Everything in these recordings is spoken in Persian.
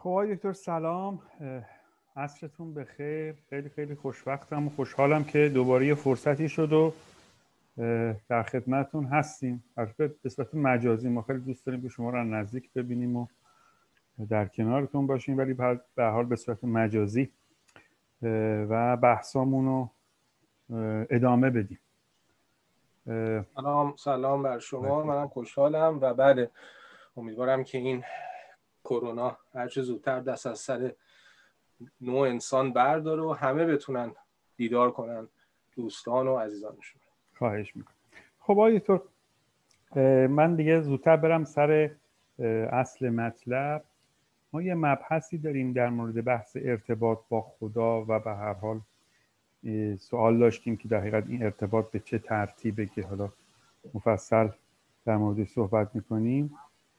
خب آقای دکتر سلام، عصرتون بخیر. خیلی خیلی خوشوقتم و خوشحالم که دوباره یه فرصتی شد و در خدمتتون هستیم. البته به صورت مجازی، ما خیلی دوست داریم که شما رو نزدیک ببینیم و در کنارتون باشیم، ولی به هر حال به صورت مجازی و بحثامون رو ادامه بدیم. سلام بر شما. منم خوشحالم و بله، امیدوارم که این کرونا هر چه زودتر دست از سر نوع انسان برداره و همه بتونن دیدار کنن دوستان و عزیزانشون. خواهش میکنم. خب آقای دکتر، من دیگه زودتر برم سر اصل مطلب. ما یه مبحثی داریم در مورد بحث ارتباط با خدا و به هر حال سوال داشتیم که در حقیقت این ارتباط به چه ترتیبه که حالا مفصل در موردش صحبت میکنیم.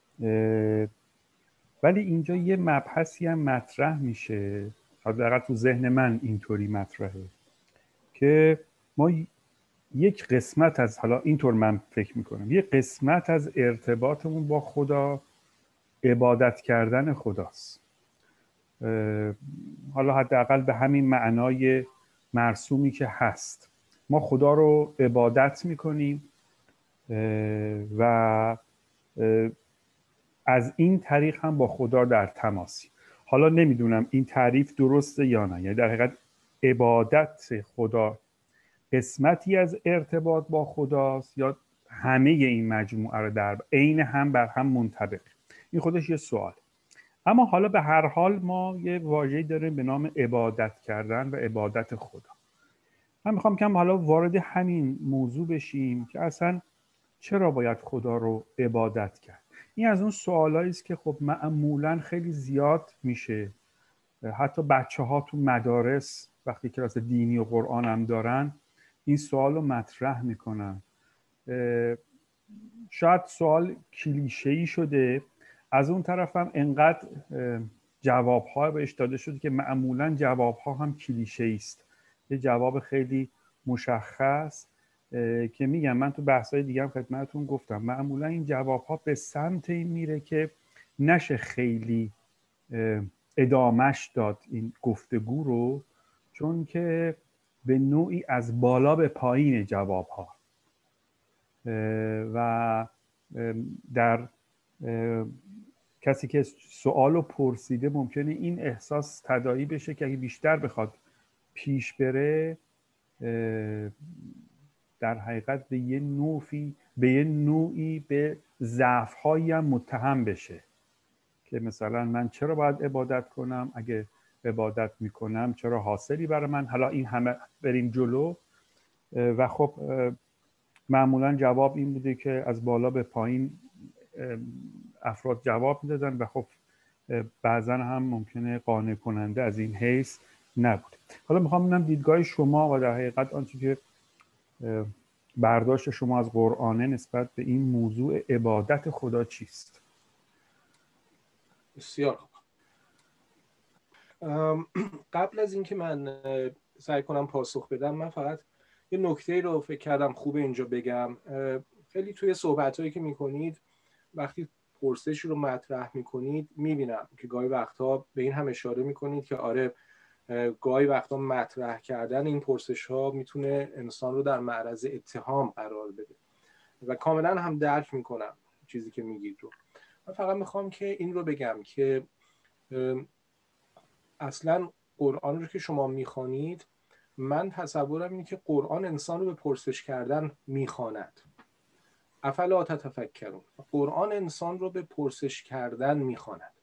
ولی اینجا یه مبحثی هم مطرح میشه، حداقل تو ذهن من اینطوری مطرحه که ما یک قسمت از، حالا اینطور من فکر میکنم، یک قسمت از ارتباطمون با خدا عبادت کردن خداست. حالا حداقل به همین معنای مرسومی که هست، ما خدا رو عبادت میکنیم و از این طریق هم با خدا در تماسی. حالا نمیدونم این تعریف درسته یا نه، یعنی در حقیقت عبادت خدا قسمتی از ارتباط با خداست یا همه این مجموعه رو در عین هم بر هم منطبق. این خودش یه سوال. اما حالا به هر حال ما یه واژه‌ای داریم به نام عبادت کردن و عبادت خدا. من میخوام که حالا وارد همین موضوع بشیم که اصلا چرا باید خدا رو عبادت کرد. این از اون سوالایی است که خب معمولاً خیلی زیاد میشه، حتی بچه‌ها تو مدارس وقتی کلاس دینی و قرآن هم دارن این سوال رو مطرح میکنن. شاید سوال کلیشه‌ای شده، از اون طرف هم انقدر جواب‌ها بهش داده شده که معمولاً جواب‌ها هم کلیشه‌ای است. یه جواب خیلی مشخص که میگم، من تو بحث‌های دیگه هم خدمتتون گفتم، معمولاً این جواب‌ها به سمت این میره که نشه خیلی ادامش داد این گفتگو رو، چون که به نوعی از بالا به پایین جواب‌ها و در کسی که سوالو پرسیده ممکنه این احساس تداعی بشه که اگه بیشتر بخواد پیش بره در حقیقت به یه نوعی به ضعف‌هایی هم متهم بشه که مثلا من چرا باید عبادت کنم، اگه عبادت میکنم چرا حاصلی برای من، حالا این همه بریم جلو. و خب معمولا جواب این بوده که از بالا به پایین افراد جواب میدادن و خب بعضا هم ممکنه قانع کننده از این حیث نبود. حالا میخوام ببینم دیدگاه شما و در حقیقت آنچه که برداشت شما از قرآنه نسبت به این موضوع عبادت خدا چیست؟ بسیار خوب. قبل از اینکه من سعی کنم پاسخ بدم، من فقط یه نکته رو فکر کردم خوبه اینجا بگم. خیلی توی صحبتایی که میکنید وقتی پرسشی رو مطرح میکنید میبینم که گاهی وقتها به این هم اشاره میکنید که آره، گاهی وقتا مطرح کردن این پرسش ها میتونه انسان رو در معرض اتهام قرار بده و کاملا هم درک میکنم چیزی که میگید رو. من فقط میخوام که این رو بگم که اصلا قرآن رو که شما میخوانید، من تصورم اینه که قرآن انسان رو به پرسش کردن میخواند. افلا تتفکرون، قرآن انسان رو به پرسش کردن میخواند.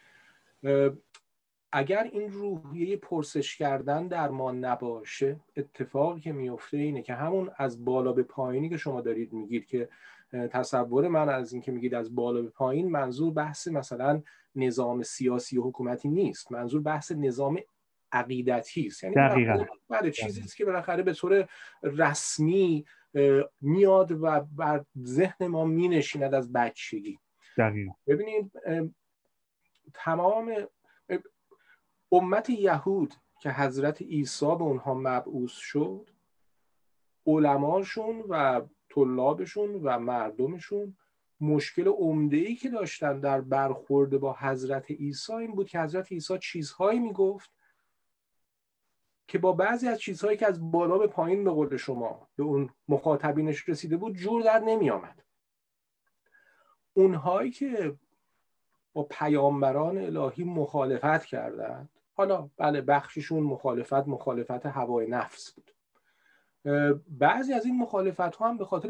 اگر این روحیه پرسش کردن در ما نباشه، اتفاقی که میفته اینه که همون از بالا به پایینی که شما دارید میگید، که تصور من از این که میگید از بالا به پایین، منظور بحث مثلا نظام سیاسی و حکومتی نیست، منظور بحث نظام عقیدتی است. یعنی بله چیزی است که بالاخره به طور رسمی میاد و بر ذهن ما مینشیند از بچگی. دقیقاً. ببینید تمام امت یهود که حضرت عیسی به اونها مبعوث شد، علماشون و طلابشون و مردمشون مشکل عمده‌ای که داشتن در برخورد با حضرت عیسی این بود که حضرت عیسی چیزهایی میگفت که با بعضی از چیزهایی که از بالا به پایین به قول شما به اون مخاطبینش رسیده بود جور در نمی آمد. اونهایی که با پیامبران الهی مخالفت کردند، حالا بله بخششون مخالفت هوای نفس بود، بعضی از این مخالفت ها هم به خاطر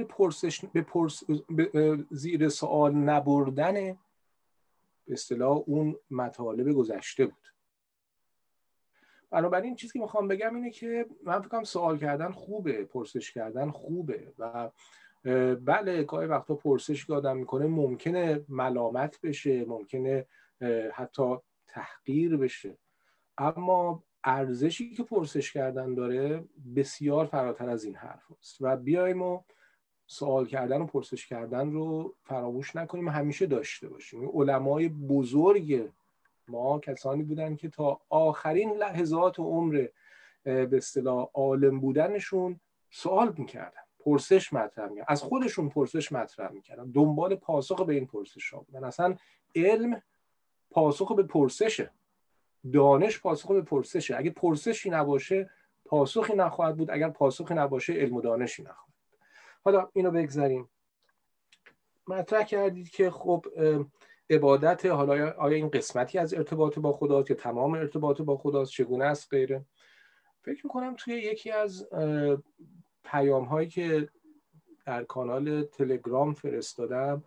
به زیر سوال نبردن به اصطلاح اون مطالب گذشته بود. بنابراین چیزی که میخوام بگم اینه که من فکر کنم سوال کردن خوبه، پرسش کردن خوبه و بله گاهی وقتا پرسش که آدم میکنه ممکنه ملامت بشه، ممکنه حتی تحقیر بشه، اما ارزشی که پرسش کردن داره بسیار فراتر از این حرف است و بیایم و سوال کردن و پرسش کردن رو فراموش نکنیم، همیشه داشته باشیم. علمای بزرگ ما کسانی بودن که تا آخرین لحظات عمر به اصطلاح عالم بودنشون سوال میکردن، پرسش مطرح میکردن، از خودشون پرسش مطرح میکردن، دنبال پاسخ به این پرسش ها بودن. اصلا علم پاسخ به پرسشه، دانش پاسخ به پرسشه. اگه پرسشی نباشه پاسخی نخواهد بود، اگر پاسخی نباشه علم و دانشی نخواهد. حالا اینو بگذاریم. مطرح کردید که خب عبادت، حالا آیا این قسمتی از ارتباط با خداست یا تمام ارتباط با خداست، چگونه است غیره. فکر میکنم توی یکی از پیام هایی که در کانال تلگرام فرستادم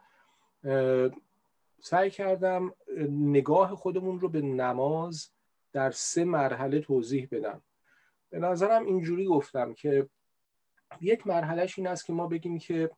سعی کردم نگاه خودمون رو به نماز در 3 مرحله توضیح بدم. به نظرم اینجوری گفتم که یک مرحلهش این است که ما بگیم که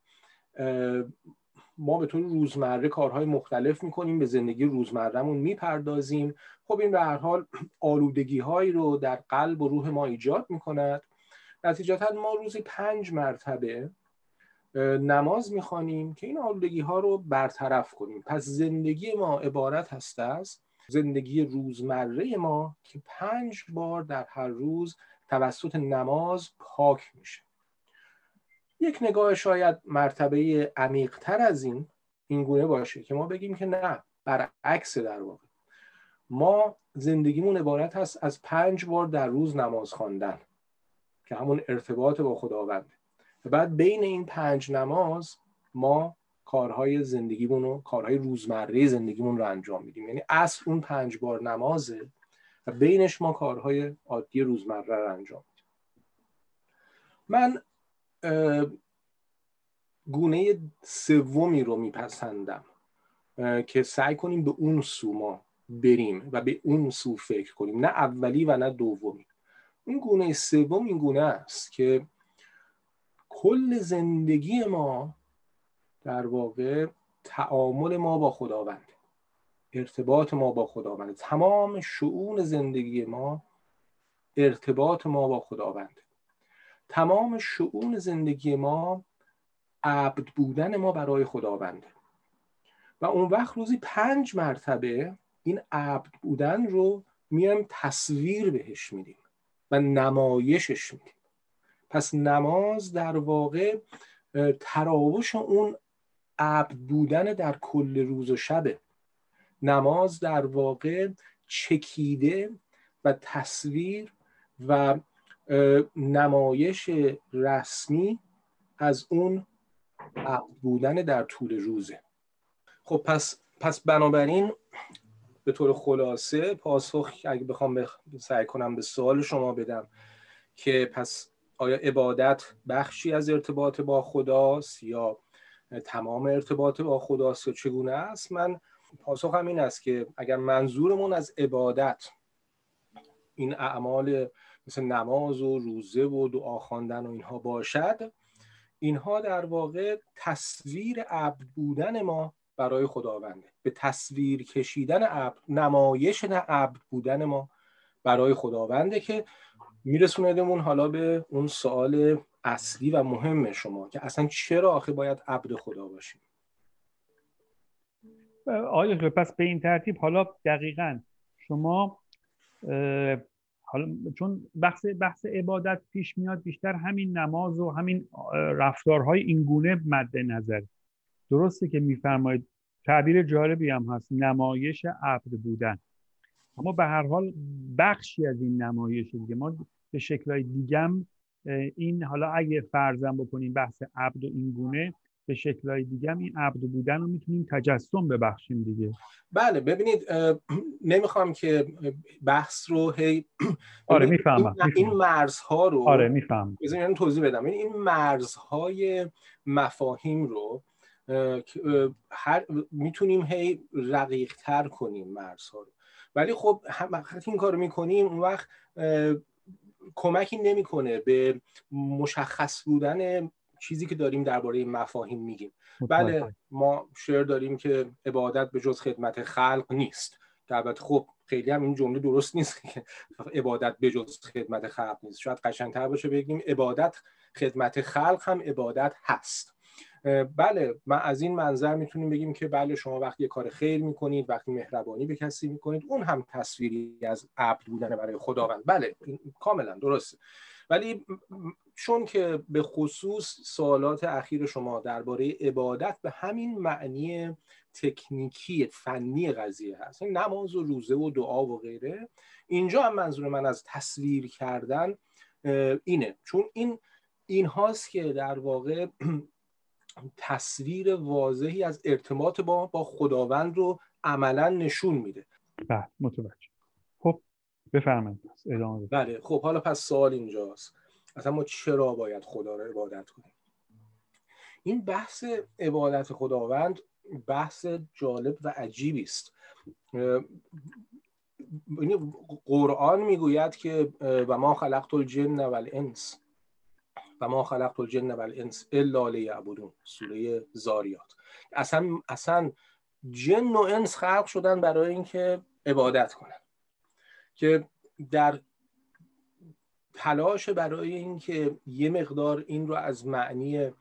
ما به طور روزمره کارهای مختلف میکنیم، به زندگی روزمرهمون میپردازیم. خب این به هر حال آلودگی هایی رو در قلب و روح ما ایجاد میکند. نتیجتا ما روزی 5 مرتبه نماز میخوانیم که این آلودگی ها رو برطرف کنیم. پس زندگی ما عبارت هست از زندگی روزمره ما که 5 بار در هر روز توسط نماز پاک میشه. یک نگاه شاید مرتبه عمیق‌تر از این گونه باشه که ما بگیم که نه، برعکس، در واقع ما زندگیمون عبارت هست از 5 بار در روز نماز خواندن که همون ارتباط با خداونده و بعد بین این 5 نماز ما کارهای زندگیمون رو، کارهای روزمره زندگیمون رو انجام میدیم. یعنی اصل اون 5 بار نمازه و بینش ما کارهای عادی روزمره رو انجام میدیم. من گونه سومی رو میپسندم که سعی کنیم به اون سو ما بریم و به اون سو فکر کنیم، نه اولی و نه دومی. این گونه سوم این گونه است که کل زندگی ما در واقع تعامل ما با خداوند، ارتباط ما با خداوند، تمام شؤون زندگی ما ارتباط ما با خداوند، تمام شؤون زندگی ما عبد بودن ما برای خداوند. و اون وقت روزی 5 مرتبه این عبد بودن رو میایم تصویر بهش میدیم و نمایشش میدیم. پس نماز در واقع تراوش اون عبد بودن در کل روز و شبه. نماز در واقع چکیده و تصویر و نمایش رسمی از اون عبد بودن در طول روزه. خب پس بنابراین به طور خلاصه پاسخ اگه بخوام سعی کنم به سوال شما بدم که پس آیا عبادت بخشی از ارتباط با خداست یا تمام ارتباط با خداست یا چگونه است، من پاسخم این است که اگر منظورمون از عبادت این اعمال مثل نماز و روزه و دعا خواندن و اینها باشد، اینها در واقع تصویر عبد بودن ما برای خداونده، به تصویر کشیدن عبد، نمایش عبد بودن ما برای خداونده که میرسوندمون حالا به اون سوال اصلی و مهم شما که اصلا چرا آخه باید عبد خدا باشیم. آیا پس به این ترتیب حالا دقیقاً شما حالا چون بحث عبادت پیش میاد بیشتر همین نماز و همین رفتارهای اینگونه مد نظر، درسته که میفرمایید تعبیر جالبی هم هست، نمایش عبد بودن، اما به هر حال بخشی از این نمایش دیگه ما به شکل‌های دیگم این، حالا اگه فرضاً بکنیم بحث عبد و این گونه، به شکل‌های دیگم این عبد بودن رو میتونیم تجسم ببخشیم دیگه. بله ببینید نمیخوام که بحث رو آره میفهمم. این مرزها رو آره میفهمم. بذارید توضیح بدم. این مرزهای مفاهیم رو میتونیم رقیق تر کنیم مرزها رو، ولی خب وقتی این کارو میکنیم اون وقت کمکی نمیکنه به مشخص بودن چیزی که داریم درباره مفاهیم میگیم. بله ما شعر داریم که عبادت به جز خدمت خلق نیست، که البته خب خیلی هم این جمله درست نیست که عبادت به جز خدمت خلق نیست، شاید قشنگتر باشه بگیم عبادت خدمت خلق هم عبادت هست. بله ما از این منظر میتونیم بگیم که بله شما وقتی کار خیر میکنید، وقتی مهربانی به کسی میکنید، اون هم تصویری از عبد بودن برای خداوند. بله کاملا درسته. ولی چون که به خصوص سوالات اخیر شما درباره عبادت به همین معنی تکنیکی فنی قضیه هست، نماز و روزه و دعا و غیره، اینجا هم منظور من از تصویر کردن اینه، چون این هاست که در واقع تصویر واضحی از ارتباط با خداوند رو عملا نشون میده. بله متوجه. خب بفرمایید ادامه بدید. بله خب حالا پس سوال اینجاست، اصلا ما چرا باید خدا رو عبادت کنیم؟ این بحث عبادت خداوند بحث جالب و عجیبی است. قرآن میگوید که و ما خلقت الجن والانس و ما خلقت الجن والانس الا لیعبدون، سوره زاریات. اصلا جن و انس خلق شدن برای اینکه عبادت کنن، که در تلاش برای اینکه یه مقدار این رو از معنی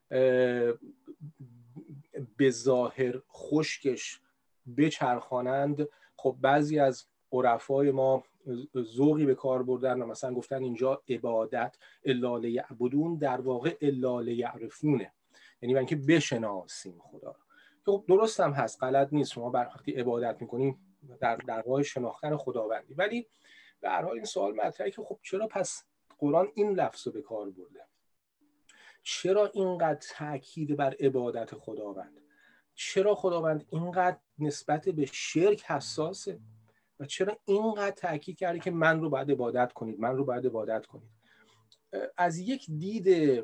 به ظاهر خشکش بچرخانند، خب بعضی از عرفای ما ذوقی به کار بردن و مثلا گفتن اینجا عبادت الا لیعبدون در واقع الا لیعرفونه، یعنی اینکه بشناسیم خدا رو. خب درست هم هست، غلط نیست، شما وقتی عبادت میکنیم در راه شناختن خداوندی. ولی به هر حال این سوال مطرحه که خب چرا پس قرآن این لفظ رو به کار برده؟ چرا اینقدر تاکید بر عبادت خداوند؟ چرا خداوند اینقدر نسبت به شرک حساسه؟ و چرا اینقدر تاکید کرده که من رو باید عبادت کنید، من رو باید عبادت کنید؟ از یک دید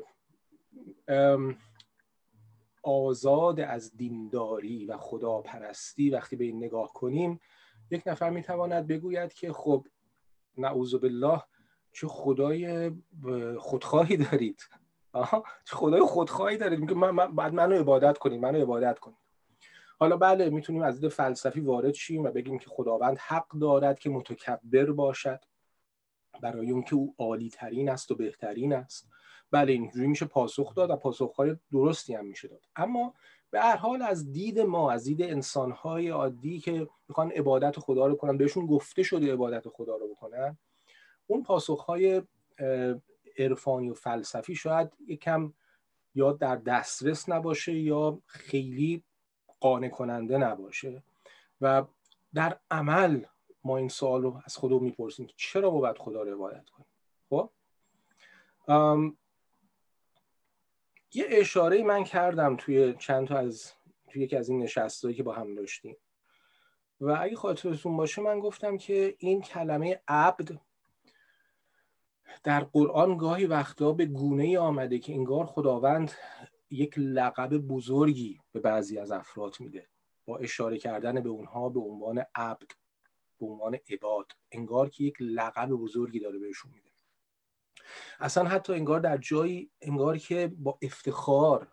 آزاد از دینداری و خداپرستی وقتی به این نگاه کنیم، یک نفر میتواند بگوید که خب نعوذ بالله چه خدای خودخواهی دارید، چه خدای خودخواهی دارید، میگه بعد منو عبادت کنید، منو عبادت کنید. حالا بله میتونیم از دید فلسفی وارد شیم و بگیم که خداوند حق دارد که متکبر باشد برای اون که او عالی ترین است و بهترین است. بله اینجوری میشه پاسخ داد و پاسخهای درستی هم میشه داد. اما به هر حال از دید ما، از دید انسانهای عادی که میخوان عبادت خدا رو کنن، بهشون گفته شده عبادت خدا رو بکنن، اون پاسخهای عرفانی و فلسفی شاید یکم یا در دسترس نباشه یا خیلی قانع کننده نباشه و در عمل ما این سوال رو از خدا میپرسیم که چرا ما باید خدا رو عبادت کنیم. خب یه اشاره من کردم توی یکی از این نشستایی که با هم داشتیم و اگه خاطرتون باشه من گفتم که این کلمه عبد در قرآن گاهی وقتا به گونه‌ای آمده که انگار خداوند یک لقب بزرگی به بعضی از افراد میده با اشاره کردن به اونها به عنوان عبد، به عنوان عباد، انگار که یک لقب بزرگی داره بهشون میده. اصلا حتی انگار در جایی انگار که با افتخار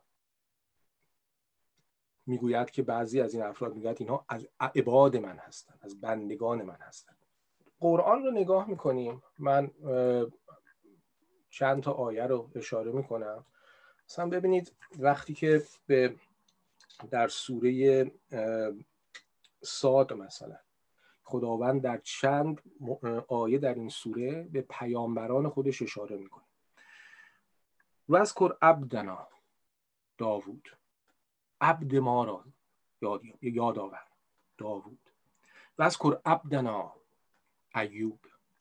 میگوید که بعضی از این افراد میگوید اینها از عباد من هستن، از بندگان من هستن. قرآن رو نگاه میکنیم، من چند تا آیه رو اشاره میکنم. مثلا ببینید وقتی که در سوره صاد مثلا خداوند در چند آیه در این سوره به پیامبران خودش اشاره میکنه. واذکر عبدنا داوود، عبد ما را یاد آور، داوود. واذکر عبدنا ایوب،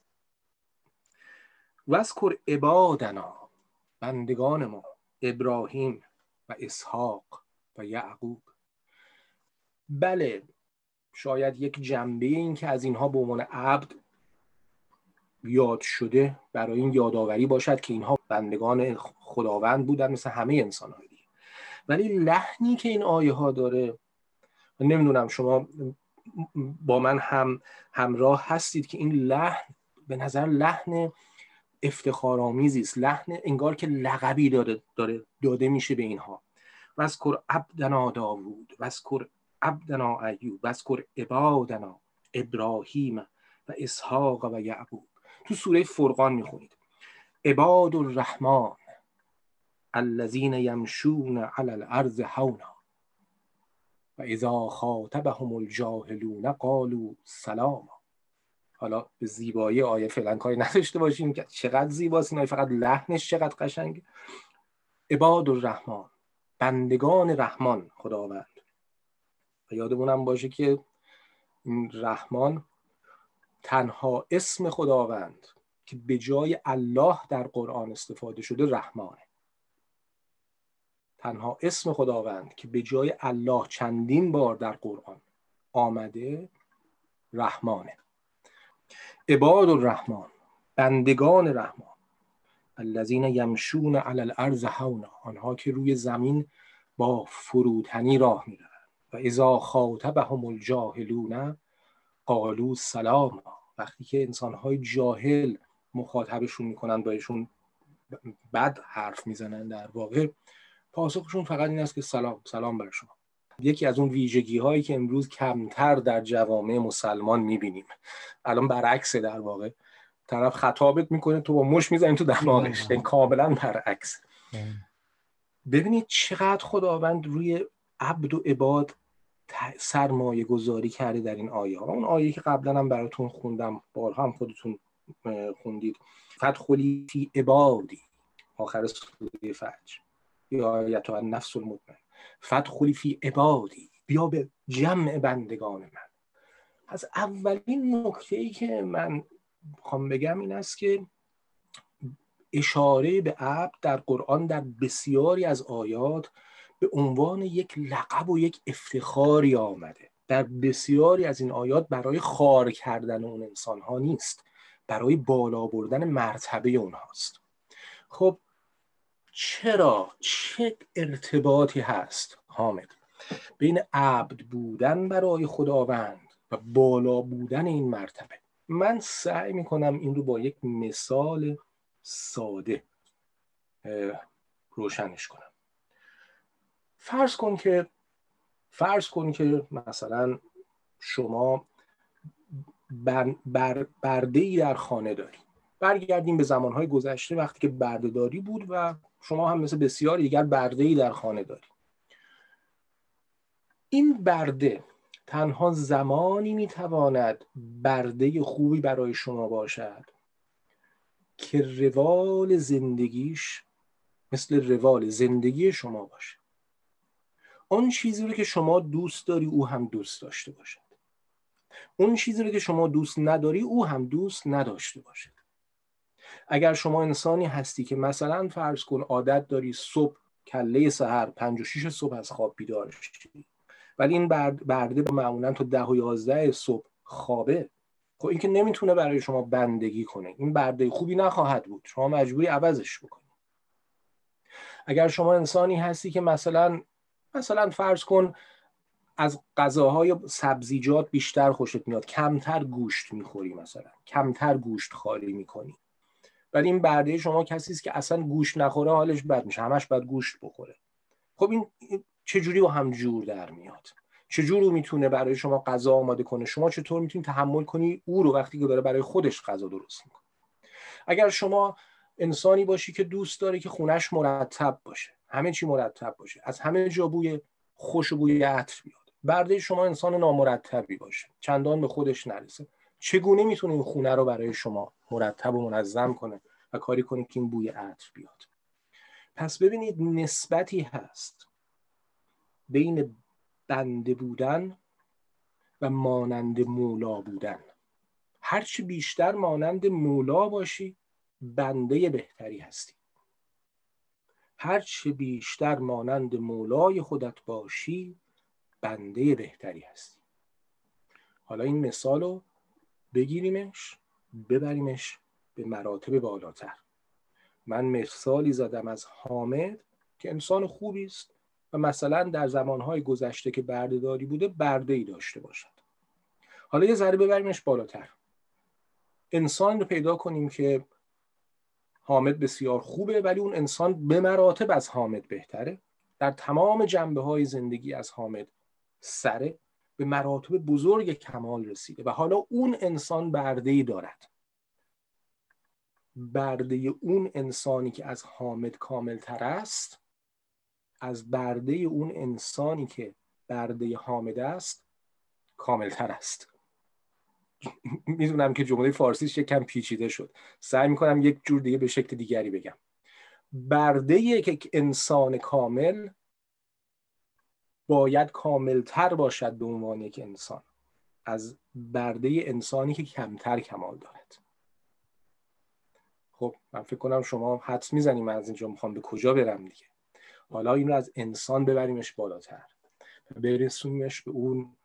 واذکر عبادنا، بندگان ما، ابراهیم و اسحاق و یعقوب. بله، شاید یک جنبه این که از اینها به عنوان عبد یاد شده برای این یادآوری باشد که اینها بندگان خداوند بودن مثل همه انسان‌های دیگه، ولی لحنی که این آیه ها داره، نمیدونم شما با من همراه هستید که این لحن به نظر لحن افتخارآمیزی است، لحن انگار که لقبی داده میشه به اینها. واذکر عبدنا داوود، واذکر عبدنا ایوب، واذکر عبادنا ابراهیم و اسحاق و یعقوب. تو سوره فرقان میخونید عباد الرحمن الذین یمشون علی الارض هونا و اذا خاطبهم الجاهلون قالوا سلاما. حالا به زیبایی آیه فعلا کاری نداشته باشیم که چقدر زیباست این آیه، فقط لحنش چقدر قشنگه. عباد الرحمن، بندگان رحمان خداوند. و یادمونم باشه که این رحمان تنها اسم خداوند که به جای الله در قرآن استفاده شده رحمانه. تنها اسم خداوند که به جای الله چندین بار در قرآن آمده رحمانه. عباد الرحمن، بندگان رحمان، الذین یمشون علی الارض هونا، آنها که روی زمین با فروتنی راه میرن. و اذا خاطبهم الجاهلون قالوا سلاما، وقتی که انسانهای جاهل مخاطبشون میکنن بهشون بد حرف میزنن، در واقع پاسخشون فقط این است که سلام بر شما. یکی از اون ویژگی هایی که امروز کمتر در جوامع مسلمان میبینیم. الان برعکسه، در واقع طرف خطابت میکنه تو با مش میزنی تو دماغش، این کاملا برعکس. ببینید چقدر خداوند روی عبد و عباد سرمایه گذاری کرده در این آیه ها. اون آیه که قبلا هم براتون خوندم، بارها هم خودتون خوندید، فدخلی فی عبادی، آخر سوره فجر، یا آیت النفس المطمئنه، فدخلی فی عبادی، بیا به جمع بندگان من. از اولین نکته‌ای که من میخوام بگم این است که اشاره به عبد در قرآن در بسیاری از آیات به عنوان یک لقب و یک افتخاری آمده. در بسیاری از این آیات برای خوار کردن اون انسان‌ها نیست، برای بالا بردن مرتبه اونهاست. خب چرا؟ چه ارتباطی هست حامد بین عبد بودن برای خداوند و بالا بودن این مرتبه؟ من سعی میکنم این رو با یک مثال ساده روشنش کنم. فرض کن که مثلا شما برده‌ای در خانه داری. برگردیم به زمانهای گذشته وقتی که برده‌داری بود و شما هم مثل بسیاری دیگر برده‌ای در خانه داری. این برده تنها زمانی میتواند برده خوبی برای شما باشد که روال زندگیش مثل روال زندگی شما باشه. اون چیزی رو که شما دوست داری او هم دوست داشته باشد. اون چیزی رو که شما دوست نداری او هم دوست نداشته باشد. اگر شما انسانی هستی که مثلا فرض کن عادت داری صبح کله سحر 5 و 6 صبح از خواب بیدار شی، ولی این برده معمولا تا 10 و 11 صبح خوابه، خب این که نمیتونه برای شما بندگی کنه، این برده خوبی نخواهد بود، شما مجبوری عوضش بکنی. اگر شما انسانی هستی که مثلا فرض کن از غذاهای سبزیجات بیشتر خوشت میاد، کمتر گوشت میخوری، مثلا کمتر گوشت خواری میکنی، ولی این برده شما کسی است که اصلا گوشت نخوره حالش بد میشه، همش باید گوشت بخوره. خب این چجوری با هم جور در میاد؟ چجوری میتونه برای شما غذا آماده کنه؟ شما چطور میتونید تحمل کنی او رو وقتی که داره برای خودش غذا درست میکنه؟ اگر شما انسانی باشی که دوست داره که خونش مرتب باشه، همه چی مرتب باشه، از همه جا بوی خوش و بوی عطر بیاد، برده شما انسان نامرتبی باشه، چندان به خودش نرسه، چگونه میتونه این خونه رو برای شما مرتب و منظم کنه و کاری کنه که این بوی عطر بیاد؟ پس ببینید نسبتی هست بین بنده بودن و مانند مولا بودن. هرچی بیشتر مانند مولا باشی بنده بهتری هستی. هرچی بیشتر مانند مولای خودت باشی بنده بهتری هستی. حالا این مثال رو بگیریمش ببریمش به مراتب بالاتر. من مثالی زدم از حامد که انسان خوبی است و مثلا در زمانهای گذشته که بردهداری بوده برده‌ای داشته باشد. حالا یه ذره ببریمش بالاتر. انسان رو پیدا کنیم که حامد بسیار خوبه ولی اون انسان به مراتب از حامد بهتره، در تمام جنبه‌های زندگی از حامد سره، به مراتب بزرگ کمال رسیده و حالا اون انسان برده‌ای دارد. برده اون انسانی که از حامد کامل تر است از برده اون انسانی که برده حامد است کامل تر است. میدونم که جمله فارسیش یک کم پیچیده شد، سعی میکنم یک جور دیگه به شکل دیگری بگم. برده یک انسان کامل باید کامل تر باشد به عنوان یک انسان از برده انسانی که کمتر کمال دارد. خب من فکر کنم شما حدس میزنیم من از اینجا میخوام به کجا برم دیگه. حالا این رو از انسان ببریمش بالاتر، برسونیمش به اون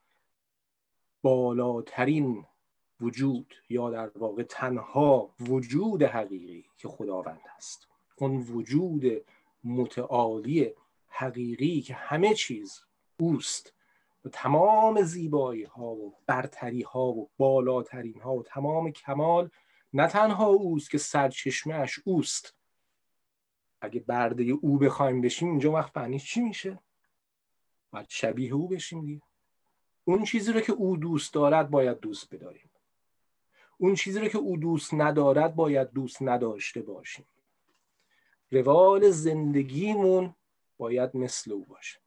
بالاترین وجود یا در واقع تنها وجود حقیقی که خداوند است. اون وجود متعالی حقیقی که همه چیز اوست و تمام زیبایی ها و برتری ها و بالاترین ها و تمام کمال نه تنها اوست که سرچشمه اش اوست. اگه برده او بخوایم بشیم اینجا وقت معنی چی میشه؟ باید شبیه او بشیم دیگه. اون چیزی رو که او دوست دارد باید دوست بداریم. اون چیزی رو که او دوست ندارد باید دوست نداشته باشیم. روال زندگیمون باید مثل او باشه.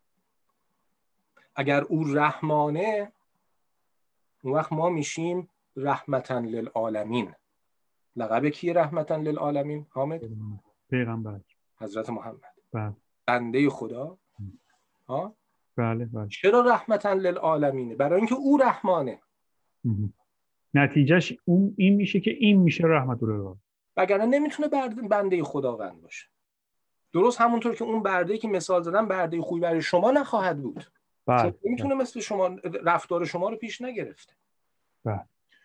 اگر او رحمانه اون وقت ما میشیم رحمتاً للعالمین. لقب کیه رحمتاً للعالمین؟ حامد؟ پیغمبر حضرت محمد. بله. بنده خدا. ها؟ بله بله. چرا رحمتاً للعالمینه؟ برای اینکه او رحمانه. نتیجهش اون این میشه که این میشه رحمت الله. وگرنه نمیتونه بنده خداوند باشه. درست همونطور که اون برده‌ای که مثال زدم برده خوبی برای شما نخواهد بود. بله. نمیتونه مثل شما رفتار شما رو پیش نگرفته. بله.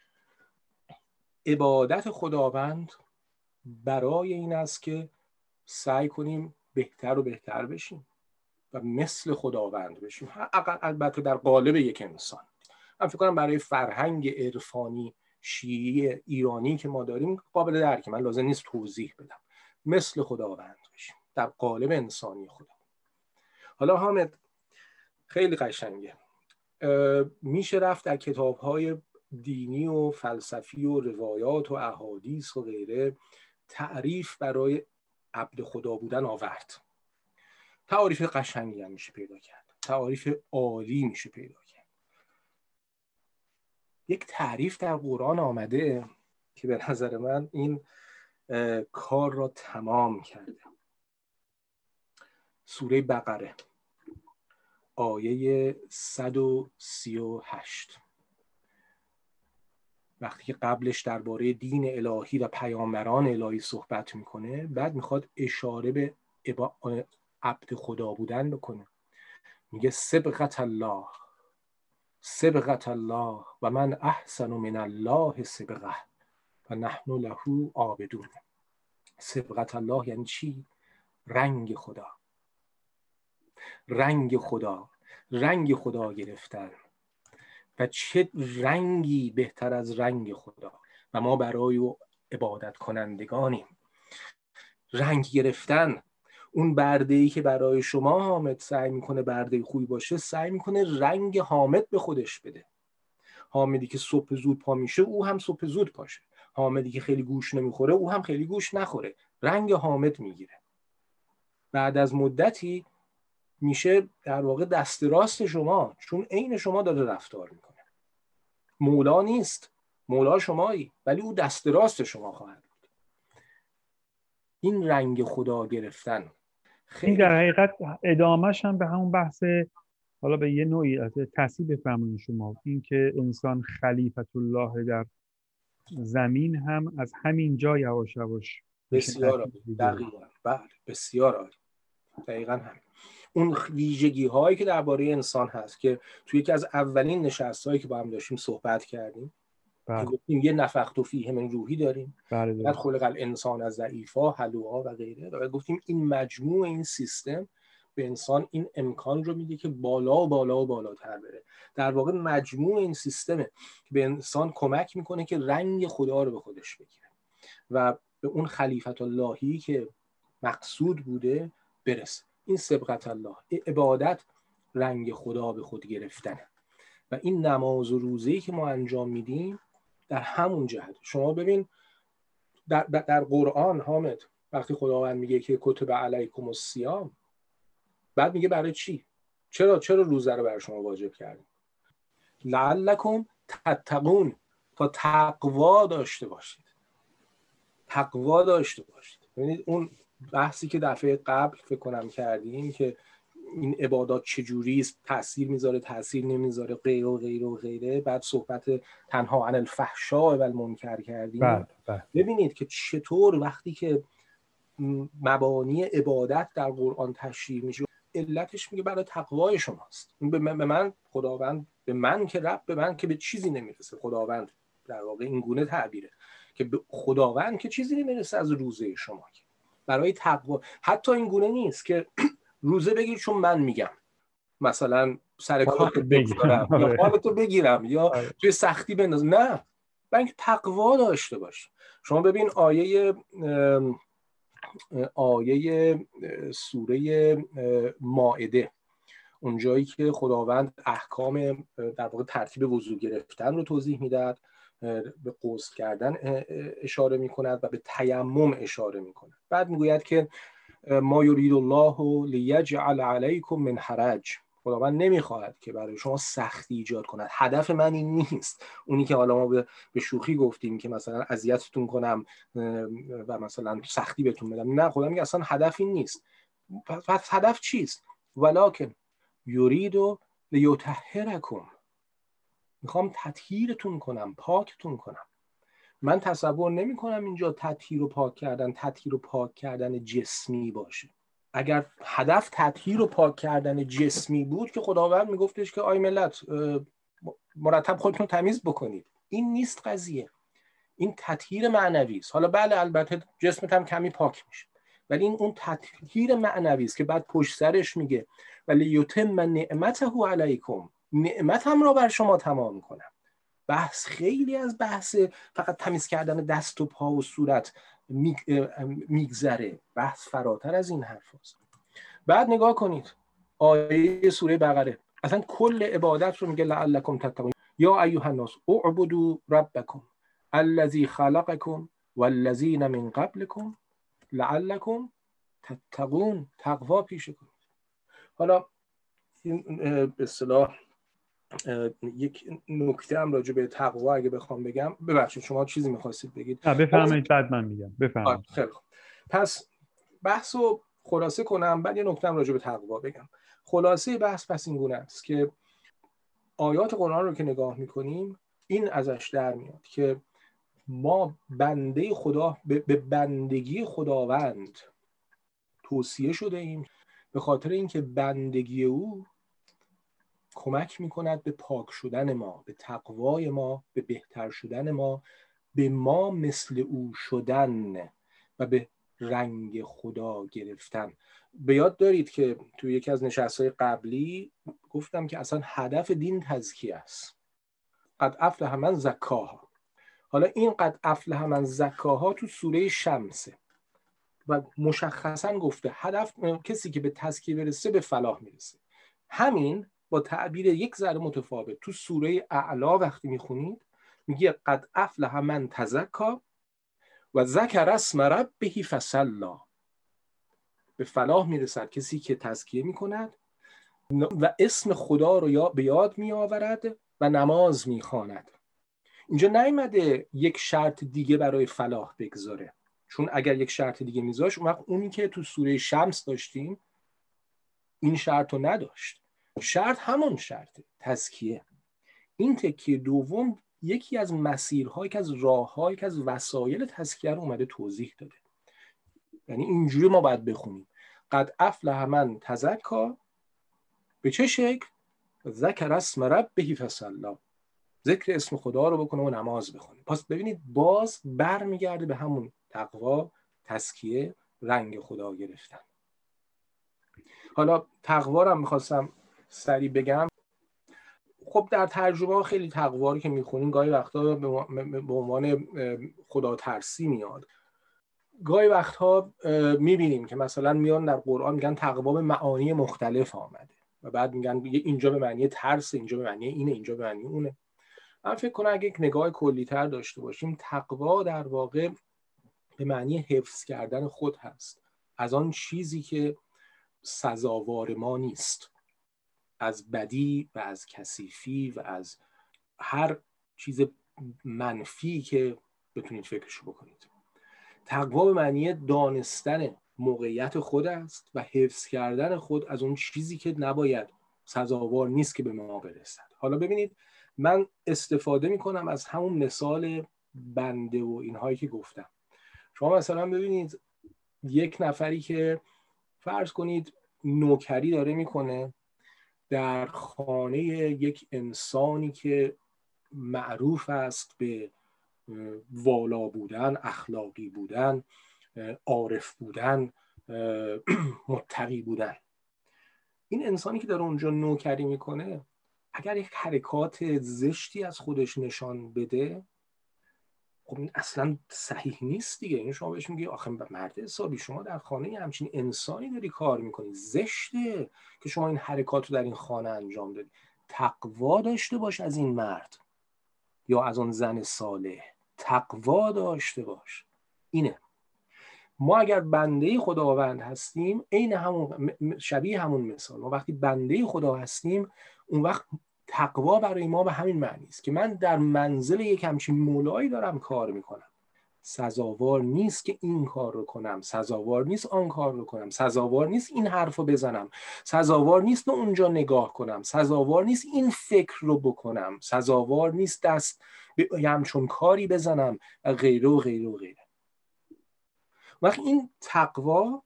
عبادت خداوند برای این است که سعی کنیم بهتر و بهتر بشیم و مثل خداوند بشیم. البته در قالب یک انسان. من فکر کنم برای فرهنگ عرفانی شیعی ایرانی که ما داریم قابل درکه، من لازم نیست توضیح بدم. مثل خداوند بشیم در قالب انسانی خدا. حالا حامد خیلی قشنگه، میشه رفت در کتاب‌های دینی و فلسفی و روایات و احادیث و غیره تعریف برای عبد خدا بودن آورد. تعریف قشنگی هم میشه پیدا کرد، تعریف عالی میشه پیدا کرد. یک تعریف در قرآن آمده که به نظر من این کار را تمام کرده. سوره بقره آیه 138 وقتی که قبلش درباره دین الهی و پیامبران الهی صحبت میکنه، بعد میخواد اشاره به عبد خدا بودن بکنه. میگه صبغت الله صبغت الله و من احسن من الله صبغه و نحن له عابدون. صبغت الله یعنی چی؟ رنگ خدا. رنگ خدا، رنگ خدا گرفتن. و چه رنگی بهتر از رنگ خدا و ما برای او عبادت کنندگانیم. رنگ گرفتن. اون برده‌ای که برای شما حامد سعی میکنه برده خوبی باشه، سعی میکنه رنگ حامد به خودش بده. حامدی که صبح زود پا میشه او هم صبح زود پاشه. حامدی که خیلی گوش نمیخوره او هم خیلی گوش نخوره. رنگ حامد میگیره. بعد از مدتی میشه در واقع دست راست شما، چون عین شما داره رفتار میکنه. مولا نیست، مولا شمایی، ولی او دست راست شما خواهد بود. این رنگ خدا گرفتن این در حقیقت ادامهش هم به همون بحث، حالا به یه نوعی تصحیح بفرمایید شما، این که انسان خلیفت الله در زمین هم از همین جا یواش یواش بسیار عالی. دقیقاً بله، بسیار عالی. دقیقاً هم اون ویژگی هایی که درباره انسان هست که توی یکی از اولین نشست هایی که با هم داشتیم صحبت کردیم که گفتیم یه نفخت فیه من روحی داریم، بعد خلق الانسان از ضعیفا حلوها و غیره، و گفتیم این مجموع این سیستم به انسان این امکان رو میده که بالا و بالا و بالاتر بره. در واقع مجموع این سیستمه که به انسان کمک میکنه که رنگ خدا رو به خودش بگیره و به اون خلیفت اللهی که مقصود بوده برسه. این سبقت الله، عبادت رنگ خدا به خود گرفتنه و این نماز و روزه‌ای که ما انجام میدیم در همون جهت. شما ببین در قرآن حامد وقتی خداوند میگه که کتب علیکم الصیام، بعد میگه برای چی؟ چرا روزه رو برای شما واجب کردیم؟ لعلکم تتقون، تا تقوا داشته باشید. تقوا داشته باشید. ببینید اون بحثی که دفعه قبل فکر کنم کردیم که این عبادات چجوری است، تاثیر میذاره تاثیر نمیذاره غیر و غیر و غیره، بعد صحبت تنها عن الفحشاء و المنکر کردیم. ببینید که چطور وقتی که مبانی عبادت در قرآن تشریح میشه علتش میگه برای تقوای شماست. به من خداوند، به من که رب، به من که به چیزی نمیرسه. خداوند در واقع این گونه تعبیره که به خداوند که چیزی نمیرسه از روزه شما، که برای تقوا. حتی این گونه نیست که روزه بگیر چون من میگم مثلا سر کار بگذارم یا حالتو بگیرم یا توی سختی بندازم. نه، بلکه تقوا داشته باش. شما ببین آیه سوره مائده، اونجایی که خداوند احکام در واقع ترتیب وضو گرفتن رو توضیح میداد، به غسل کردن اشاره میکند و به تیمم اشاره میکند. بعد میگوید که ما یرید الله لیجعل علیکم من حرج، خداوند نمیخواهد که برای شما سختی ایجاد کند. هدف من این نیست، اونی که حالا ما به شوخی گفتیم که مثلا اذیتتون کنم و مثلا سختی بهتون بدم. نه، خدا میگه اصلا هدف این نیست. پس هدف چیست؟ ولکن یرید لیطهرکم، میخوام تطهیرتون کنم، پاکتون کنم. من تصور نمی کنم اینجا تطهیر و پاک کردن جسمی باشه. اگر هدف تطهیر و پاک کردن جسمی بود که خداوند میگفتش که آی ملت مرتب خودتون تمیز بکنید. این نیست قضیه. این تطهیر معنوی است. حالا بله البته جسمت هم کمی پاک میشه، ولی این اون تطهیر معنوی است که بعد پشت سرش میگه ولی یتم نعمته علیکم، نعمتم را بر شما تمام کنم. بحث خیلی از بحث فقط تمیز کردن دست و پا و صورت میگذره. بحث فراتر از این حرف هست. بعد نگاه کنید آیه سوره بقره، اصلا کل عبادت رو میگه لعلکم تتقون، یا ایها الناس اعبدوا ربکم الذی خلقکم والذین من قبلکم لعلکم تتقون، تقوا پیشه کنید. حالا این به اصطلاح یک نکته هم راجع به تقوا اگه بخوام بگم، ببخشید شما چیزی می‌خواستید بگید؟ نه بفرمایید بعد من میگم. بفرمایید. خیلی خوب. پس بحثو خلاصه کنم، بعد یه نکته هم راجع به تقوا بگم. خلاصه بحث پس این گونه است که آیات قرآن رو که نگاه می‌کنیم این ازش در میاد که ما بنده خدا به بندگی خداوند توصیه شده ایم، به خاطر اینکه بندگی او کمک میکند به پاک شدن ما، به تقوای ما، به بهتر شدن ما، به ما مثل او شدن و به رنگ خدا گرفتن. به یاد دارید که توی یکی از نشست‌های قبلی گفتم که اصلا هدف دین تزکیه است. قد افلح من زکاها. حالا این قد افلح من زکاها تو سوره شمسه و مشخصا گفته هدف کسی که به تزکیه برسه به فلاح میرسه. همین با تعبیر یک ذره متفاوت تو سوره اعلی وقتی میخونید میگه قد افلح من تزکا و ذکر اسم ربه فصلی، به فلاح میرسد کسی که تزکیه میکند و اسم خدا رو به یاد میآورد و نماز میخواند. اینجا نیامده یک شرط دیگه برای فلاح بگذاره، چون اگر یک شرط دیگه میذاشت اون وقت اونی که تو سوره شمس داشتیم این شرط رو نداشت. شرط همون شرطه، تزکیه. این تکیه دوم یکی از مسیرهایی که از راههایی که از وسایل تزکیه رو اومده توضیح داده. یعنی اینجوری ما باید بخونیم قد افلح من تزکی. به چه شکل؟ ذکر اسم ربه فصلی، ذکر اسم خدا رو بکنه و نماز بخونه. پس ببینید باز برمیگرده به همون تقوا، تزکیه، رنگ خدا گرفتن. حالا تقوا رو میخواستم سریع بگم. خب در ترجمه خیلی تقوا رو که میخونیم گاهی وقتا به عنوان خدا ترسی میاد. گاهی وقتها میبینیم که مثلا میان در قرآن میگن تقوا به معانی مختلف آمده و بعد میگن اینجا به معنی ترس، اینجا به معنی اینه، اینجا به معنی اونه. من فکر کنم اگه یک نگاه کلی‌تر داشته باشیم، تقوا در واقع به معنی حفظ کردن خود هست از آن چیزی که سزاوار ما نیست، از بدی و از کثیفی و از هر چیز منفی که بتونید فکرشو بکنید. تقوا به معنی دانستن موقعیت خود است و حفظ کردن خود از اون چیزی که نباید، سزاوار نیست که به ما برسد. حالا ببینید من استفاده میکنم از همون مثال بنده و اینهایی که گفتم. شما مثلا ببینید یک نفری که فرض کنید نوکری داره میکنه در خانه یک انسانی که معروف است به والا بودن، اخلاقی بودن، عارف بودن، متقی بودن. این انسانی که داره اونجا نوکری میکنه اگر یک حرکات زشتی از خودش نشان بده، خب این اصلا صحیح نیست دیگه. این شما بهش میگی آخه مرد حسابی شما در خانه همچین انسانی داری کار میکنی، زشته که شما این حرکات رو در این خانه انجام دادی. تقوا داشته باش از این مرد یا از اون زن صالح، تقوا داشته باش. اینه ما اگر بنده خداوند هستیم، عین همون شبیه همون مثال، ما وقتی بنده خدا هستیم اون وقت تقوا برای ما به همین معنی است که من در منزل یک همچین مولایی دارم کار میکنم، سزاوار نیست که این کار رو کنم، سزاوار نیست آن کار رو کنم، سزاوار نیست این حرف رو بزنم، سزاوار نیست اونجا نگاه کنم، سزاوار نیست این فکر رو بکنم، سزاوار نیست دست به همچون کاری بزنم و غیره و غیره و غیره. وقتی این تقوا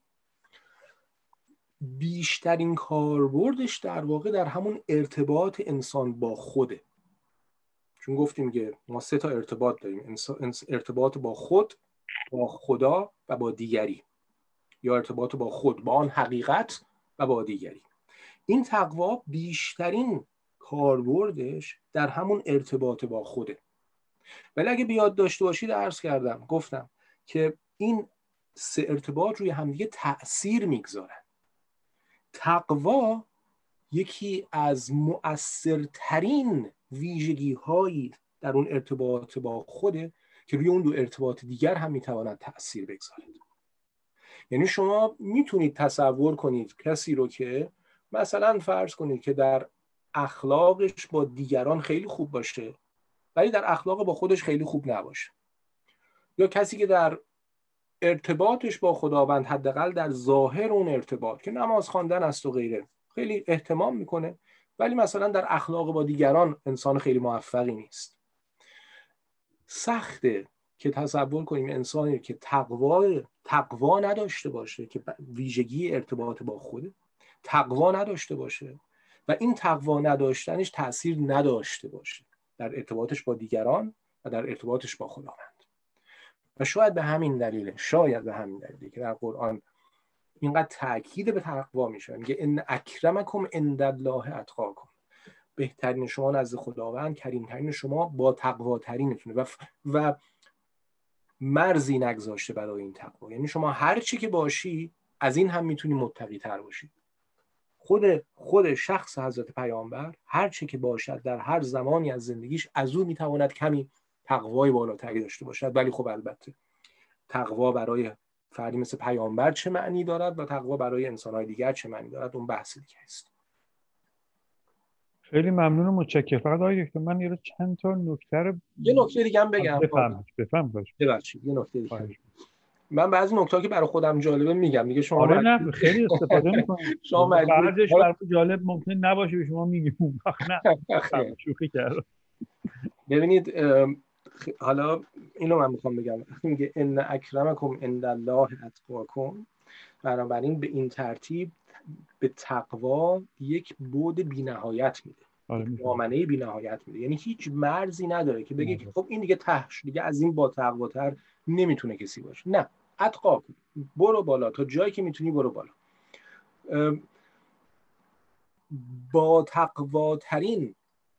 بیشترین کاربردش در واقع در همون ارتباط انسان با خوده. چون گفتیم که ما 3 تا ارتباط داریم، ارتباط با خود، با خدا و با دیگری، یا ارتباط با خود، با آن حقیقت و با دیگری. این تقوا بیشترین کاربردش در همون ارتباط با خوده. ولی اگه بیاد داشته باشید، عرض کردم گفتم که این 3 ارتباط روی همدیگه تأثیر میگذارن. تقوا یکی از مؤثرترین ویژگی هایی در اون ارتباط با خوده که روی اون 2 ارتباط دیگر هم میتواند تأثیر بگذارد. یعنی شما میتونید تصور کنید کسی رو که مثلا فرض کنید که در اخلاقش با دیگران خیلی خوب باشه ولی در اخلاق با خودش خیلی خوب نباشه، یا کسی که در ارتباطش با خداوند حداقل در ظاهر اون ارتباط که نماز خواندن است و غیره خیلی اهتمام میکنه ولی مثلا در اخلاق با دیگران انسان خیلی موفقی نیست. سخته که تصور کنیم انسانی که تقوا نداشته باشه، که ویژگی ارتباط با خوده، تقوا نداشته باشه و این تقوا نداشتنش تأثیر نداشته باشه در ارتباطش با دیگران و در ارتباطش با خداوند. و شاید به همین دلیله که در قرآن اینقدر تأکید به تقوا میشه، میگه ان اکرمکم عند الله اتقاکم، بهترین شما نزد خداوند کریمترین شما با تقواترینتونه و مرزی نگذاشته برای این تقوا. یعنی شما هر چی که باشی از این هم میتونی متقی تر باشی. خود شخص حضرت پیامبر هر چی که باشد در هر زمانی از زندگیش از اون میتواند کمی تقوای بالاتری داشته باشد. ولی خب البته تقوا برای فردی مثل پیامبر چه معنی دارد و تقوا برای انسان‌های دیگر چه معنی دارد اون بحث دیگه است. خیلی ممنون و متشکرم. فقط آقای دکتر من چند تا نکته یه نکته دیگه هم بگم. بفهم باش. ببخشید یه نکته دیگه. من بعضی نکته‌ها که برای خودم جالبه میگم دیگه، شما آره نه خیلی استفاده میکنیم. شما مجبورید. بعضیش برای جالب ممکن نباشه به شما میگیم اون وقت نه. شوخی کردم. ببینید حالا اینو من میخوام بگم، میگه ان اکرمکم عند الله اتقاکم، بنابراین به این ترتیب به تقوا یک بعد بی‌نهایت میده، دامنه بی‌نهایت میده. یعنی هیچ مرزی نداره که بگه که خب این دیگه تهش دیگه از این با تقواتر نمیتونه کسی باشه. نه، اتقاکم، برو بالا تا جایی که میتونی برو بالا. با تقواترین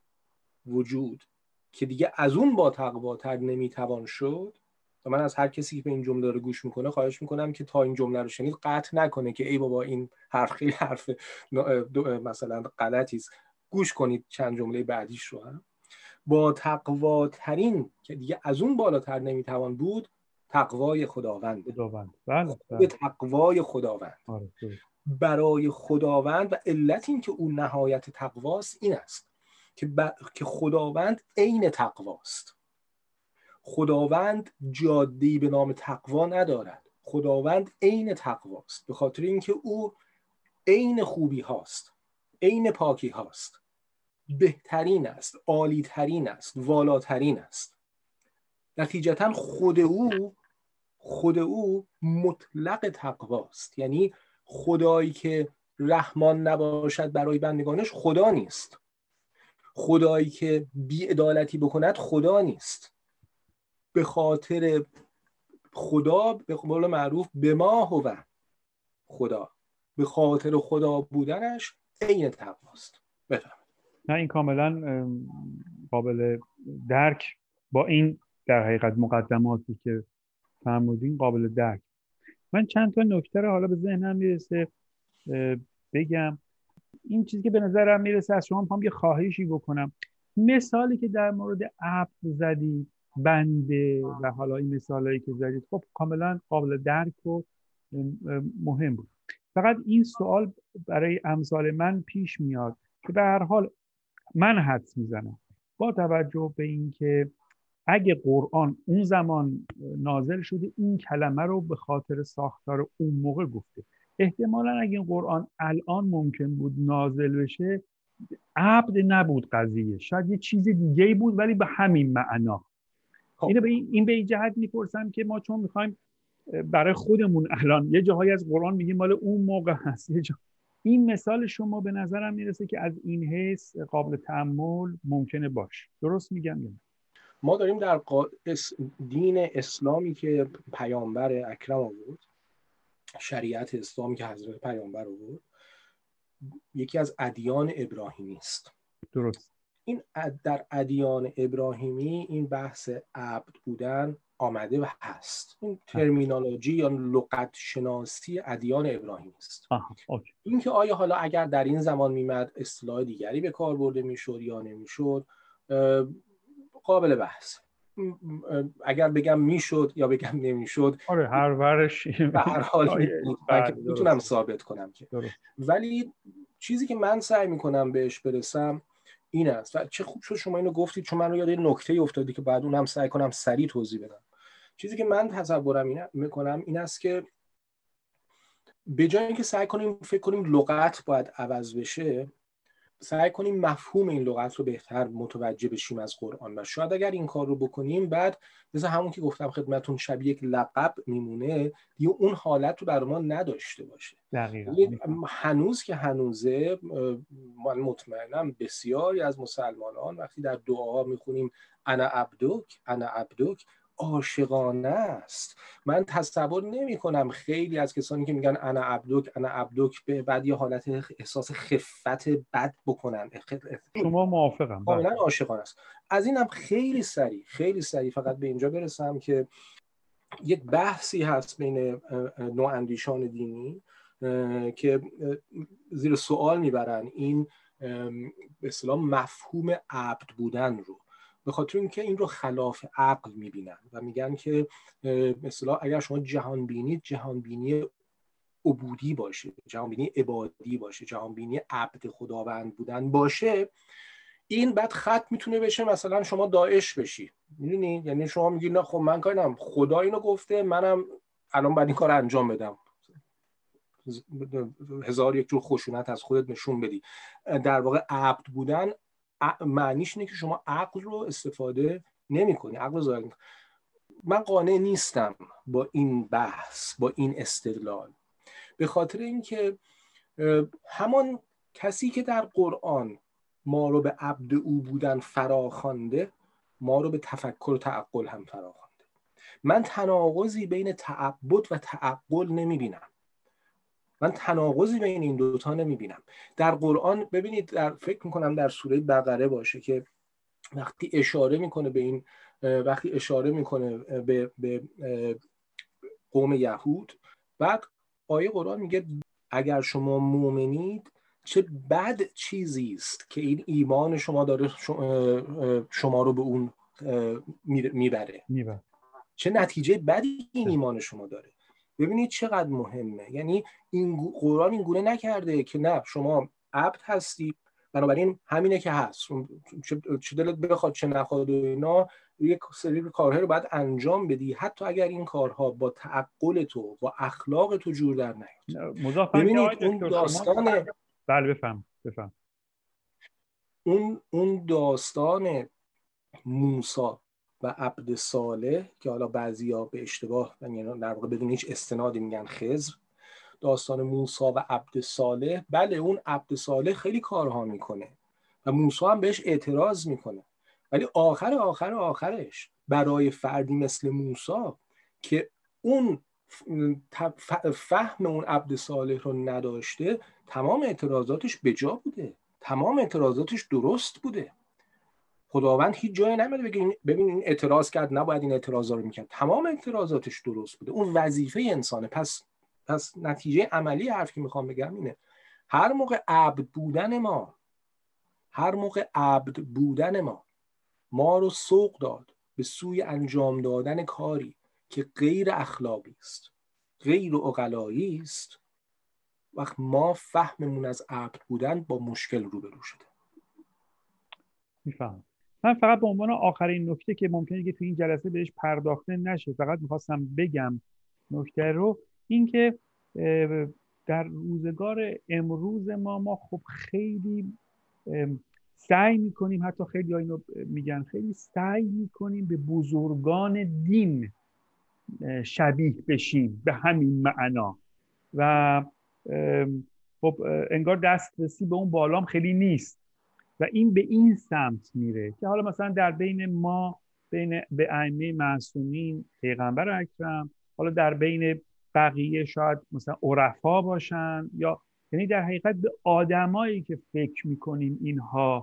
وجود که دیگه از اون با تقواتر نمیتوان شد. و من از هر کسی که به این جمله رو گوش میکنه خواهش میکنم که تا این جمله رو شنید قطع نکنه که ای بابا این حرف خیلی حرف مثلا غلطی است، گوش کنید چند جمله بعدیش رو هم. با تقواترین که دیگه از اون بالاتر نمیتوان بود، تقوای خداوند. بله. به تقوای خداوند. برای خداوند و علت این که اون نهایت تقواست این است که خداوند عین تقواست. خداوند جاده‌ای به نام تقوا ندارد. خداوند عین تقواست، به خاطر اینکه او عین خوبی هاست، عین پاکی هاست، بهترین است، عالی ترین است، والاترین است. نتیجتاً خود او مطلق تقواست. یعنی خدایی که رحمان نباشد برای بندگانش خدا نیست. خدایی که بی‌عدالتی بکند خدا نیست. به خاطر خدا، به قول معروف به ما هو خدا، به خاطر خدا بودنش عین تقواست. بفرمایید. نه این کاملا قابل درک با این در حقیقت مقدماتی که فرمودین قابل درک. من چند تا نکته رو حالا به ذهنم میرسه بگم. این چیزی که به نظرم میرسه از شما میخوام یه خواهشی بکنم. مثالی که در مورد عبد زدید، بنده و حالا این مثالایی که زدید خب کاملا قابل درک و مهم بود. فقط این سوال برای امثال من پیش میاد که به هر حال من حدس میزنم با توجه به اینکه اگه قرآن اون زمان نازل شده این کلمه رو به خاطر ساختار اون موقع گفته، احتمالاً اگه این قرآن الان ممکن بود نازل بشه عبد نبود قضیه، شاید یه چیز دیگه بود ولی به همین معنا. این به این جهت میپرسم که ما چون میخوایم برای خودمون الان یه جاهایی از قرآن میگیم مال اون موقع هست، این مثال شما به نظرم میرسه که از این حیث قابل تأمل ممکنه باشه. درست میگم یا نه؟ ما داریم در دین اسلامی که پیامبر اکرم آورد، شریعت اسلامی که حضرت پیامبر آورد، یکی از ادیان ابراهیمی است. درست. این در ادیان ابراهیمی این بحث عبد بودن آمده و هست. این ترمینولوژی یا لغت شناسی ادیان ابراهیمی است. این که آیا حالا اگر در این زمان میمد اصطلاح دیگری به کار برده میشد یا نمیشد قابل بحث. اگر بگم میشد یا بگم نمیشد، آره هر ورش به هر حال میتونم ثابت کنم که ولی چیزی که من سعی میکنم بهش برسم این است و چه خوب شد شما اینو گفتید چون من رو یاد نکته افتادی که بعد اونم سعی کنم سریع توضیح بدم. چیزی که من تصورم میکنم این است که به جای اینکه سعی کنیم فکر کنیم لغت باید عوض بشه، سعی کنیم مفهوم این لغت رو بهتر متوجه بشیم از قرآن و شاید اگر این کار رو بکنیم بعد مثل همون که گفتم خدمتون شبیه یک لقب میمونه دیگه اون حالت رو برای ما نداشته باشه. هنوز که هنوزه من مطمئنم بسیاری از مسلمانان وقتی در دعاها میخونیم انا عبدک عاشقانه است. من تصور نمی کنم خیلی از کسانی که میگن انا عبدک به بعد یه حالت احساس خفت بد بکنن. شما موافقم؟ کاملا عاشقانه است. از اینم خیلی سریع فقط به اینجا برسم که یک بحثی هست بین نواندیشان دینی که زیر سوال میبرن این به اصطلاح مفهوم عبد بودن رو، به خاطر اینکه این رو خلاف عقل میبینن و میگن که مثلا اگر شما جهانبینی عبودی باشه، جهانبینی عبادی باشه، جهانبینی عبد خداوند بودن باشه، این بعد خط میتونه بشه مثلا شما داعش بشی. میدونی؟ یعنی شما میگی نه خب من کاری ندارم، خدا اینو گفته منم الان باید این کار انجام بدم، هزار یک جور خشونت از خودت نشون بدی. در واقع عبد بودن معنیش اینه که شما عقل رو استفاده نمی‌کنی، عقل رو ظاهر می‌کنی. من قانع نیستم با این بحث، با این استدلال، به خاطر اینکه همان کسی که در قرآن ما رو به عبد او بودن فراخوانده، ما رو به تفکر و تعقل هم فراخوانده. من تناقضی بین تعبد و تعقل نمی‌بینم. من تناقضی بین این دوتا نمی‌بینم. در قرآن ببینید، فکر می‌کنم در سوره بقره باشه که وقتی اشاره می‌کنه به این، وقتی اشاره می‌کنه به قوم یهود، بعد آیه قرآن میگه اگر شما مؤمنید چه بد چیزی است که این ایمان شما داره شما رو به اون میبره، چه نتیجه بدی این ایمان شما داره. ببینید چقدر مهمه. یعنی این قرآن این گونه نکرده که نه شما عبد هستی بنابراین همینه که هست، چه دلت بخواد چه نخواد و اینا، یک سری کارها رو باید انجام بدی حتی اگر این کارها با تعقل تو با اخلاق تو جور در نیاد. ببینید اون داستان بله بفهم اون داستان موسی و عبد صالح که حالا بعضیا به اشتباه یعنی در واقع بدون هیچ استنادی میگن خضر، داستان موسی و عبد صالح، بله اون عبد صالح خیلی کارها میکنه و موسی هم بهش اعتراض میکنه، ولی آخرش برای فردی مثل موسی که اون فهم اون عبد صالح رو نداشته، تمام اعتراضاتش بجا بوده، تمام اعتراضاتش درست بوده. خداوند هیچ جایی نمیده بگه ببین این اعتراض کرد نباید این اعتراضا رو میکرد، تمام اعتراضاتش درست بوده. اون وظیفه انسانه. پس نتیجه عملی حرفی که میخوام بگم اینه، هر موقع عبد بودن ما رو سوق داد به سوی انجام دادن کاری که غیر اخلاقی است، غیر عقلایی است، وقت ما فهممون از عبد بودن با مشکل روبرو شده. میفهم. من فقط به عنوان آخرین نکته که ممکنه که تو این جلسه بهش پرداخته نشه فقط میخواستم بگم نکته رو، این که در روزگار امروز ما خب خیلی سعی میکنیم، حتی خیلی ها اینو میگن، خیلی سعی میکنیم به بزرگان دین شبیه بشیم به همین معنا و خب انگار دسترسی به اون بالام خیلی نیست و این به این سمت میره که حالا مثلا در بین ما، بین به ائمه معصومین، پیغمبر اکرم، حالا در بین بقیه شاید مثلا عرفا باشن، یا یعنی در حقیقت به آدمایی که فکر میکنیم اینها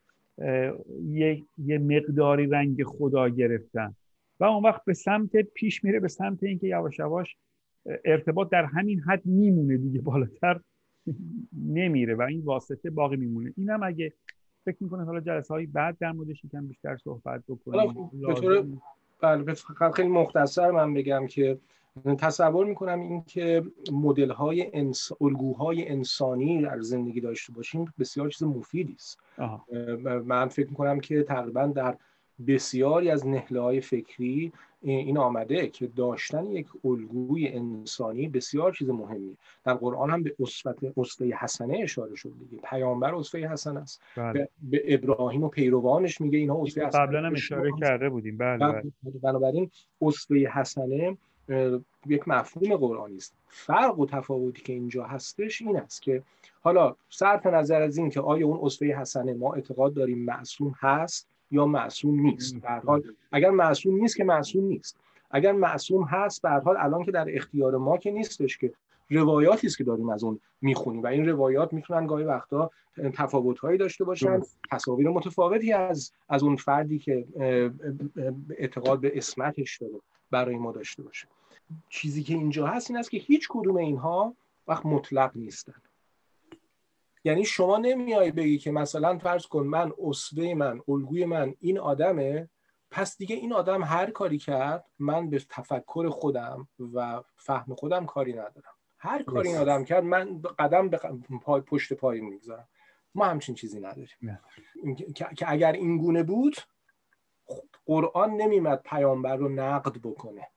یه مقداری رنگ خدا گرفتن و اون وقت به سمت پیش میره، به سمت اینکه یواش یواش ارتباط در همین حد میمونه دیگه، بالاتر نمیره و این واسطه باقی میمونه. اینم اگه فکر میکنه حالا جلسه های بعد در موردش یکم بیشتر صحبت بکنیم. بله خیلی مختصر من بگم که تصور میکنم این که مدل‌های الگوهای انسانی در زندگی داشته باشیم بسیار چیز مفیدی است. من فکر میکنم که تقریبا در بسیاری از نهله‌های فکری این آمده که داشتن یک الگوی انسانی بسیار چیز مهمیه. در قرآن هم به اسوه حسنه اشاره شده دیگه، پیامبر اسوه حسنه است. به ابراهیم و پیروانش میگه اینها اسوه حسنه. قبلا هم اشاره کرده بودیم. بله. بنابراین اسوه حسنه یک مفهوم قرآنی است. فرق و تفاوتی که اینجا هستش این است که حالا صرف نظر از این که آیا اون اسوه حسنه ما اعتقاد داریم معصوم هست یا معصوم نیست، به هر حال اگر معصوم نیست که معصوم نیست، اگر معصوم هست به هر حال الان که در اختیار ما که نیستش، که روایاتی است که داریم از اون میخونیم و این روایات میتونن گاهی وقتا تفاوت‌هایی داشته باشن، تصاویر متفاوتی از اون فردی که اعتقاد به عصمتش داره برای ما داشته باشه. چیزی که اینجا هست این است که هیچ کدوم اینها وقت مطلق نیستن. یعنی شما نمیای بگی که مثلا فرض کن من اسوه من، الگوی من این آدمه، پس دیگه این آدم هر کاری کرد من به تفکر خودم و فهم خودم کاری ندارم، هر کاری این آدم کرد من قدم به پشت پای میگذارم. ما همچین چیزی نداریم که اگر این گونه بود قرآن نمیمد پیامبر رو نقد بکنه،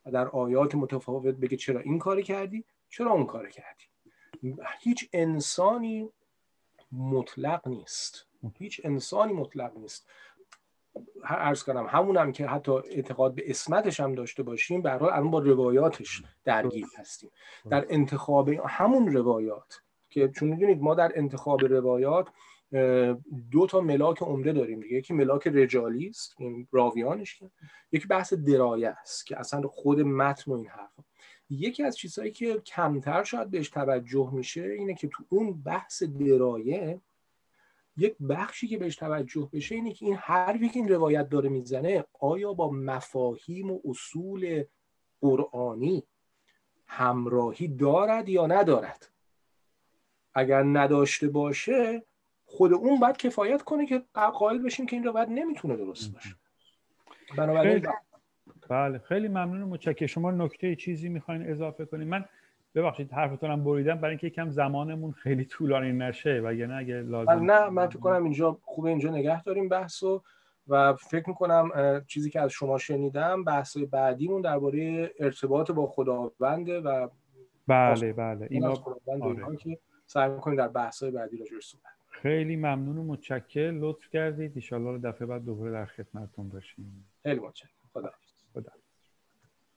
و در آیات متفاوت بگه چرا این کار کردی، چرا اون کار کردی. هیچ انسانی مطلق نیست، هیچ انسانی مطلق نیست. عرض کنم همونم که حتی اعتقاد به اسمتش هم داشته باشیم، به هر حال الان با روایاتش درگیر هستیم. در انتخاب همون روایات که چون می‌دونید ما در انتخاب روایات دو تا ملاک عمده داریم دیگه، یکی ملاک رجالی است، این راویانش، یکی بحث درایه است که اصلا خود متن و این حرفا. یکی از چیزهایی که کمتر شاید بهش توجه میشه اینه که تو اون بحث درایه یک بخشی که بهش توجه بشه اینه که این حرفی که این روایت داره میزنه آیا با مفاهیم و اصول قرآنی همراهی دارد یا ندارد. اگر نداشته باشه خود اون باید کفایت کنه که قائل بشیم که این روایت نمیتونه درست باشه. بنابراین بله خیلی ممنون، متشکرم. شما نکته چیزی میخواین اضافه کنید؟ من ببخشید حرفتونم بریدم برای اینکه یکم زمانمون خیلی طولانی نشه و یعنی اگه لازم نه من فکر کنم اینجا خوبه اینجا نگه داریم بحثو و فکر میکنم چیزی که از شما شنیدم بحث‌های بعدیمون درباره ارتباط با خداونده و بله اینا اینها که سعی می‌کنیم در بحث‌های بعدی راجعش صحبت. خیلی ممنون و متشکرم، لطف کردید. ان شاءالله دفعه بعد دوباره در خدمتتون باشیم. خیلی متشکرم. خدا